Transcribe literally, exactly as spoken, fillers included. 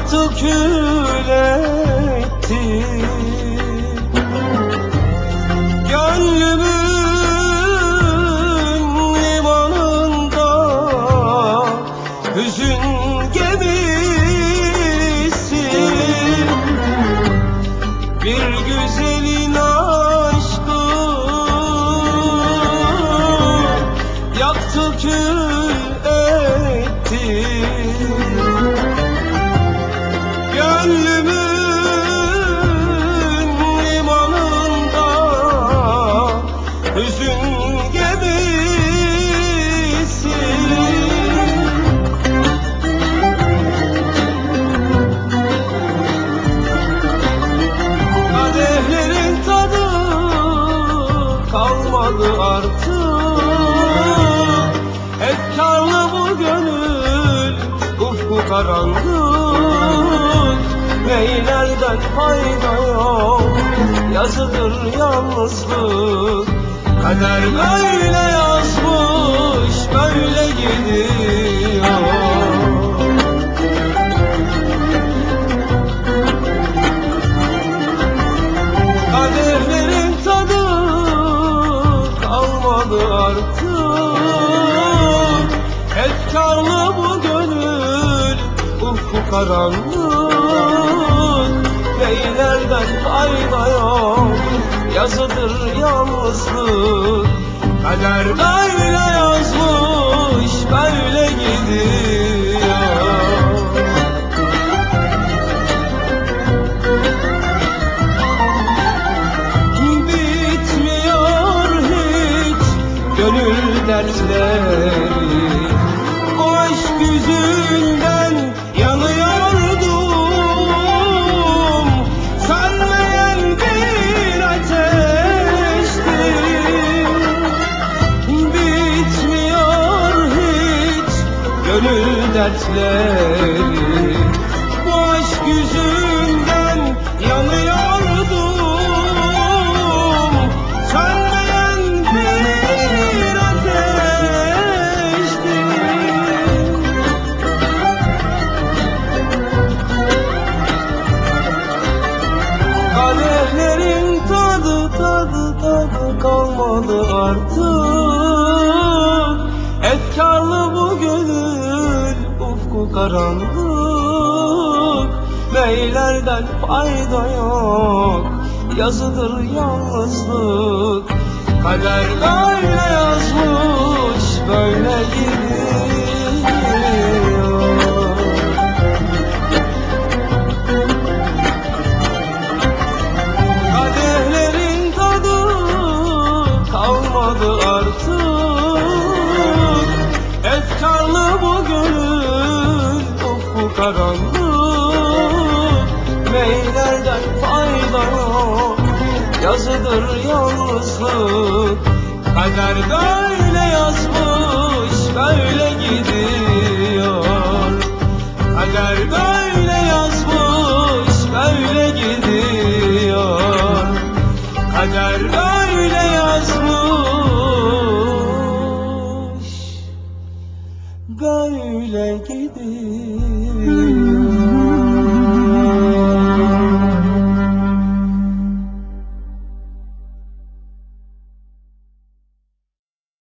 yaktı kül etti. Gönlümün limanında hüzün gemisi, bir güzelin aşkı yaktı kül etti. Gönlümün limanında hüzün gemisi, kadehlerin tadı kalmadı artık. Efkarlı bu gönül, ufku karanlık. Neylerden fayda yok, yazıdır yalnızlık. Kader böyle yazmış, böyle gidiyor. Kadehlerin tadı kalmadı artık. Efkarlı bu gönül, ufku karanlık. Neylerden fayda yok, yazıdır yalnızlık. Kader böyle yazmış, böyle gidiyor. Bitmiyor hiç gönül dertleri, o aşk yüzünden yanıyordum. Sönmeyen bir ateşti. Bitmiyor hiç gönül dertleri, bu aşk yüzünden yanıyordum. Sönmeyen bir ateşti. Kadehlerin tadı tadı tadı kalmadı artık. Efkarlı bu gönül, ufku karanlık. Neylerden fayda yok, yazıdır yalnızlık. Kader böyle yazmış, böyle gidiyor. Kadehlerin tadı kalmadı artık. Efkarlı bu gönül, ufku karanlık. Neylerden fayda yok, yazıdır yalnızlık. Kader böyle yazmış, böyle gidiyor. Kader böyle yazmış, böyle gidiyor. Kader böyle yazmış, böyle gidiyor.